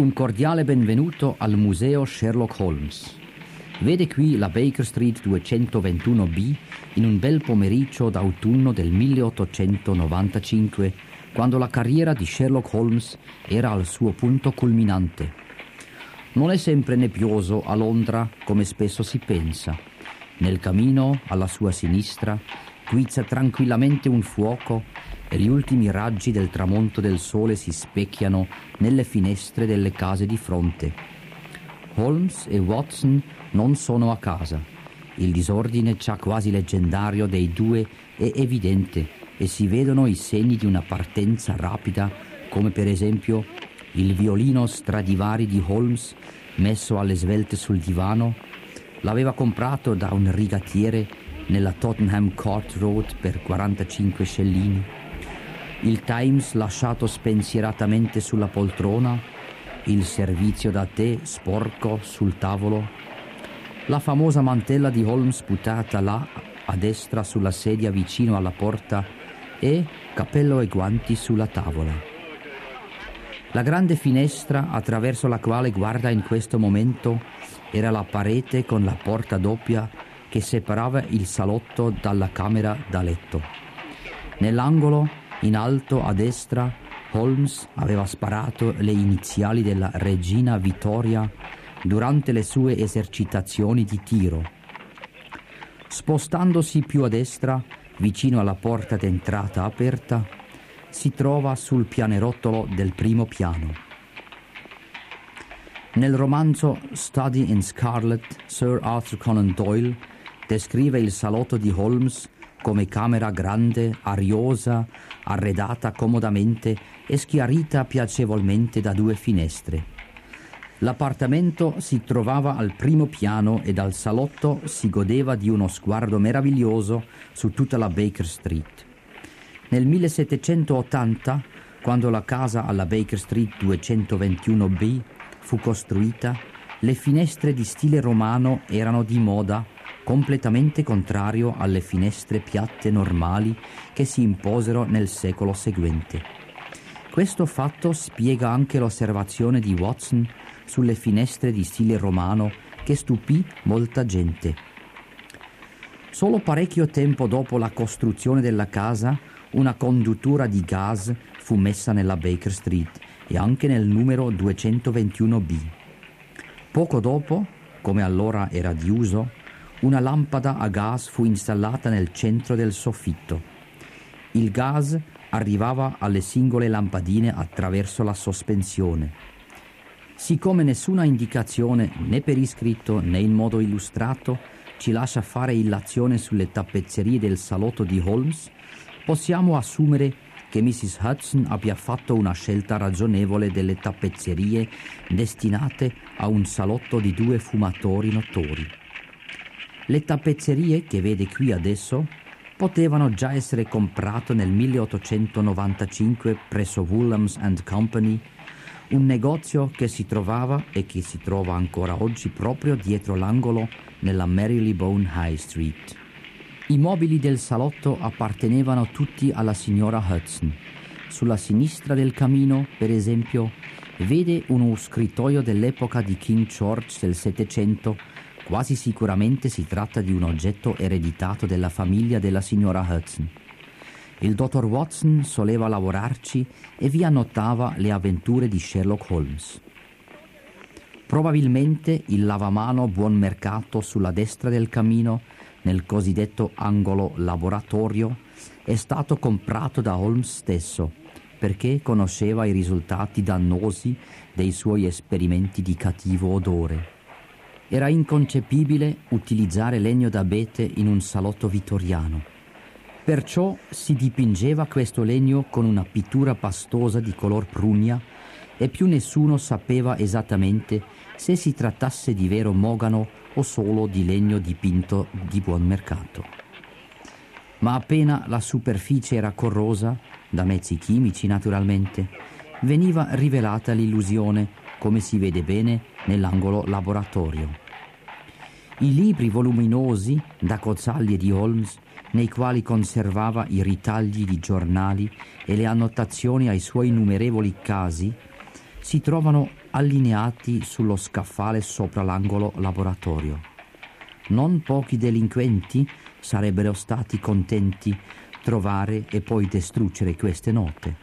Un cordiale benvenuto al Museo Sherlock Holmes. Vede qui la Baker Street 221B in un bel pomeriggio d'autunno del 1895, quando la carriera di Sherlock Holmes era al suo punto culminante. Non è sempre nebbioso a Londra come spesso si pensa. Nel camino, alla sua sinistra, guizza tranquillamente un fuoco e gli ultimi raggi del tramonto del sole si specchiano nelle finestre delle case di fronte. Holmes e Watson non sono a casa. Il disordine già quasi leggendario dei due è evidente e si vedono i segni di una partenza rapida, come per esempio il violino Stradivari di Holmes messo alle svelte sul divano. L'aveva comprato da un rigattiere nella Tottenham Court Road per 45 scellini. Il Times lasciato spensieratamente sulla poltrona, il servizio da tè sporco sul tavolo, la famosa mantella di Holmes buttata là a destra sulla sedia vicino alla porta e cappello e guanti sulla tavola. La grande finestra attraverso la quale guarda in questo momento era la parete con la porta doppia che separava il salotto dalla camera da letto. Nell'angolo, in alto a destra, Holmes aveva sparato le iniziali della regina Vittoria durante le sue esercitazioni di tiro. Spostandosi più a destra, vicino alla porta d'entrata aperta, si trova sul pianerottolo del primo piano. Nel romanzo Study in Scarlet, Sir Arthur Conan Doyle descrive il salotto di Holmes come camera grande, ariosa, arredata comodamente e schiarita piacevolmente da due finestre. L'appartamento si trovava al primo piano e dal salotto si godeva di uno sguardo meraviglioso su tutta la Baker Street. Nel 1780, quando la casa alla Baker Street 221B fu costruita, le finestre di stile romano erano di moda, completamente contrario alle finestre piatte normali che si imposero nel secolo seguente. Questo fatto spiega anche l'osservazione di Watson sulle finestre di stile romano che stupì molta gente. Solo parecchio tempo dopo la costruzione della casa, una conduttura di gas fu messa nella Baker Street e anche nel numero 221B. Poco dopo, come allora era di uso, una lampada a gas fu installata nel centro del soffitto. Il gas arrivava alle singole lampadine attraverso la sospensione. Siccome nessuna indicazione, né per iscritto né in modo illustrato, ci lascia fare illazione sulle tappezzerie del salotto di Holmes, possiamo assumere che Mrs. Hudson abbia fatto una scelta ragionevole delle tappezzerie destinate a un salotto di due fumatori notori. Le tappezzerie che vede qui adesso potevano già essere comprate nel 1895 presso Woolhams & Company, un negozio che si trovava e che si trova ancora oggi proprio dietro l'angolo nella Marylebone High Street. I mobili del salotto appartenevano tutti alla signora Hudson. Sulla sinistra del camino, per esempio, vede uno scrittoio dell'epoca di King George del Settecento. Quasi sicuramente si tratta di un oggetto ereditato dalla famiglia della signora Hudson. Il dottor Watson soleva lavorarci e vi annotava le avventure di Sherlock Holmes. Probabilmente il lavamano Buon Mercato sulla destra del camino, nel cosiddetto angolo laboratorio, è stato comprato da Holmes stesso, perché conosceva i risultati dannosi dei suoi esperimenti di cattivo odore. Era inconcepibile utilizzare legno d'abete in un salotto vittoriano. Perciò si dipingeva questo legno con una pittura pastosa di color prugna e più nessuno sapeva esattamente se si trattasse di vero mogano o solo di legno dipinto di buon mercato. Ma appena la superficie era corrosa, da mezzi chimici naturalmente, veniva rivelata l'illusione, come si vede bene nell'angolo laboratorio. I libri voluminosi da cozzaglie di Holmes, nei quali conservava i ritagli di giornali e le annotazioni ai suoi innumerevoli casi, si trovano allineati sullo scaffale sopra l'angolo laboratorio. Non pochi delinquenti sarebbero stati contenti trovare e poi distruggere queste note.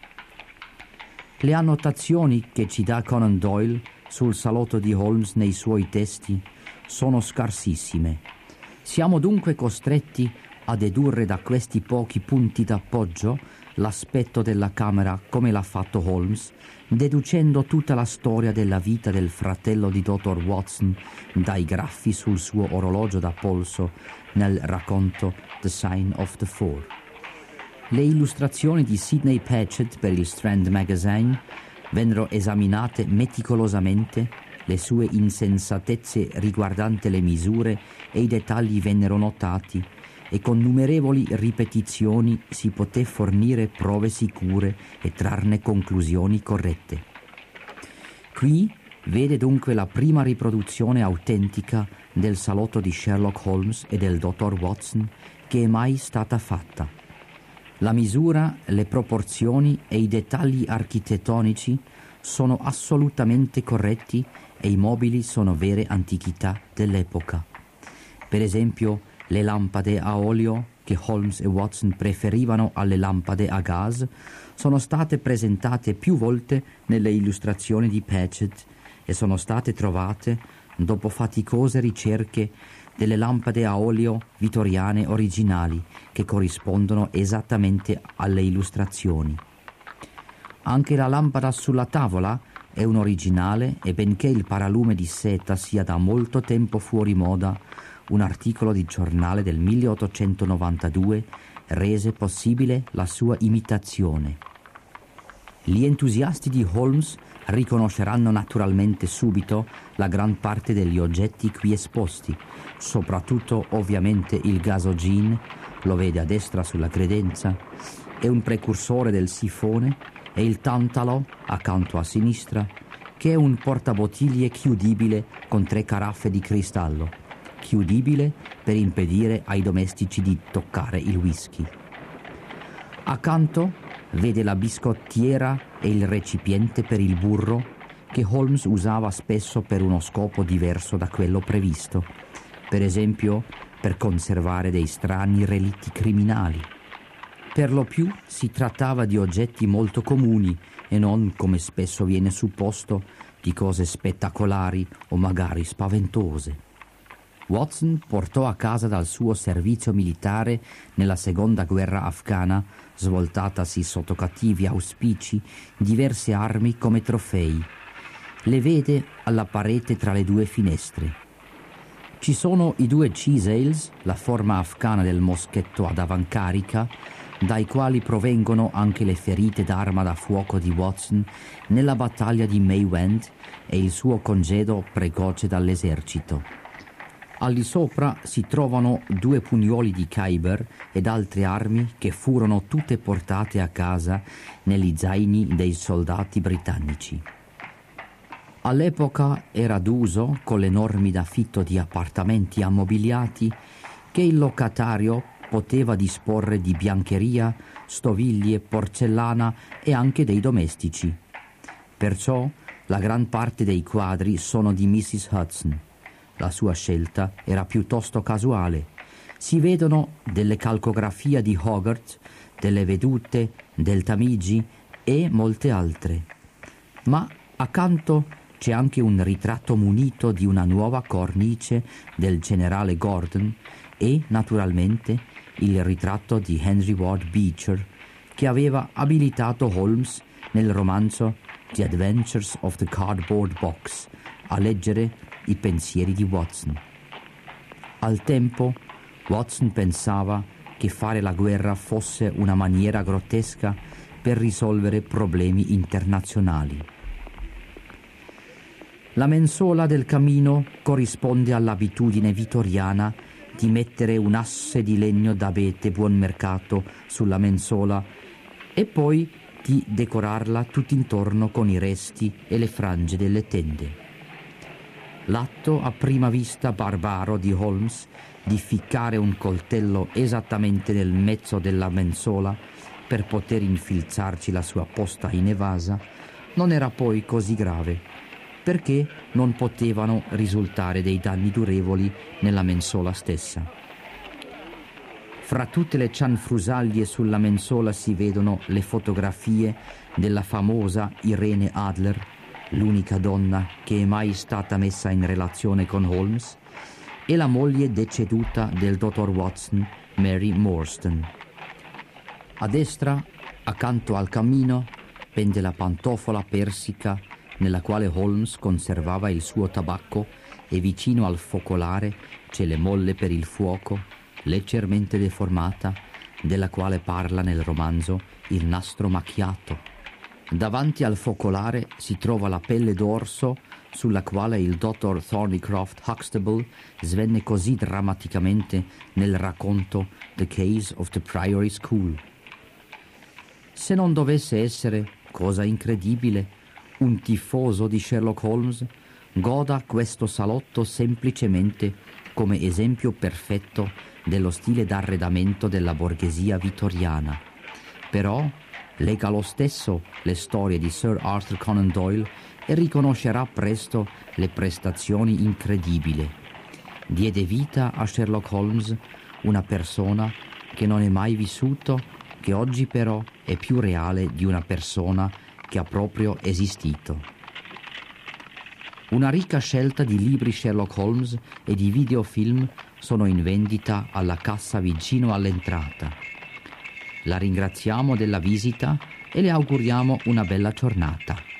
Le annotazioni che ci dà Conan Doyle sul salotto di Holmes nei suoi testi sono scarsissime. Siamo dunque costretti a dedurre da questi pochi punti d'appoggio l'aspetto della camera come l'ha fatto Holmes, deducendo tutta la storia della vita del fratello di Dr. Watson dai graffi sul suo orologio da polso nel racconto The Sign of the Four. Le illustrazioni di Sidney Patchett per il Strand Magazine vennero esaminate meticolosamente, le sue insensatezze riguardanti le misure e i dettagli vennero notati e con innumerevoli ripetizioni si poté fornire prove sicure e trarne conclusioni corrette. Qui vede dunque la prima riproduzione autentica del salotto di Sherlock Holmes e del dottor Watson che è mai stata fatta. La misura, le proporzioni e i dettagli architettonici sono assolutamente corretti e i mobili sono vere antichità dell'epoca. Per esempio, le lampade a olio, che Holmes e Watson preferivano alle lampade a gas, sono state presentate più volte nelle illustrazioni di Patchett e sono state trovate, dopo faticose ricerche, delle lampade a olio vittoriane originali che corrispondono esattamente alle illustrazioni. Anche la lampada sulla tavola è un originale e benché il paralume di seta sia da molto tempo fuori moda, un articolo di giornale del 1892 rese possibile la sua imitazione. Gli entusiasti di Holmes riconosceranno naturalmente subito la gran parte degli oggetti qui esposti, soprattutto ovviamente il gasogene, lo vede a destra sulla credenza, è un precursore del sifone, e il tantalo, accanto a sinistra, che è un portabottiglie chiudibile con 3 caraffe di cristallo, chiudibile per impedire ai domestici di toccare il whisky. Accanto vede la biscottiera e il recipiente per il burro che Holmes usava spesso per uno scopo diverso da quello previsto, per esempio per conservare dei strani relitti criminali. Per lo più si trattava di oggetti molto comuni e non, come spesso viene supposto, di cose spettacolari o magari spaventose. Watson portò a casa dal suo servizio militare nella seconda guerra afghana, svoltatasi sotto cattivi auspici, diverse armi come trofei. Le vede alla parete tra le 2 finestre. Ci sono i 2 Chisels, la forma afghana del moschetto ad avancarica, dai quali provengono anche le ferite d'arma da fuoco di Watson nella battaglia di Maiwand e il suo congedo precoce dall'esercito. Al di sopra si trovano 2 pugnuoli di Khyber ed altre armi che furono tutte portate a casa negli zaini dei soldati britannici. All'epoca era d'uso, con le norme d'affitto di appartamenti ammobiliati, che il locatario poteva disporre di biancheria, stoviglie, porcellana e anche dei domestici. Perciò la gran parte dei quadri sono di Mrs. Hudson. La sua scelta era piuttosto casuale. Si vedono delle calcografie di Hogarth, delle vedute, del Tamigi e molte altre. Ma accanto c'è anche un ritratto munito di una nuova cornice del generale Gordon e, naturalmente, il ritratto di Henry Ward Beecher che aveva abilitato Holmes nel romanzo The Adventures of the Cardboard Box a leggere i pensieri di Watson. Al tempo, Watson pensava che fare la guerra fosse una maniera grottesca per risolvere problemi internazionali. La mensola del camino corrisponde all'abitudine vittoriana di mettere un asse di legno d'abete buon mercato sulla mensola e poi di decorarla tutt'intorno con i resti e le frange delle tende. L'atto a prima vista barbaro di Holmes di ficcare un coltello esattamente nel mezzo della mensola per poter infilzarci la sua posta in evasa non era poi così grave, perché non potevano risultare dei danni durevoli nella mensola stessa. Fra tutte le cianfrusaglie sulla mensola si vedono le fotografie della famosa Irene Adler, l'unica donna che è mai stata messa in relazione con Holmes, e la moglie deceduta del dottor Watson, Mary Morstan. A destra, accanto al camino, pende la pantofola persica nella quale Holmes conservava il suo tabacco e vicino al focolare c'è le molle per il fuoco, leggermente deformata, della quale parla nel romanzo Il nastro macchiato. Davanti al focolare si trova la pelle d'orso sulla quale il dottor Thornycroft Huxtable svenne così drammaticamente nel racconto The Case of the Priory School. Se non dovesse essere, cosa incredibile, un tifoso di Sherlock Holmes, goda questo salotto semplicemente come esempio perfetto dello stile d'arredamento della borghesia vittoriana. Però legga lo stesso le storie di Sir Arthur Conan Doyle e riconoscerà presto le prestazioni incredibili. Diede vita a Sherlock Holmes una persona che non è mai vissuto, che oggi però è più reale di una persona che ha proprio esistito. Una ricca scelta di libri Sherlock Holmes e di videofilm sono in vendita alla cassa vicino all'entrata. La ringraziamo della visita e le auguriamo una bella giornata.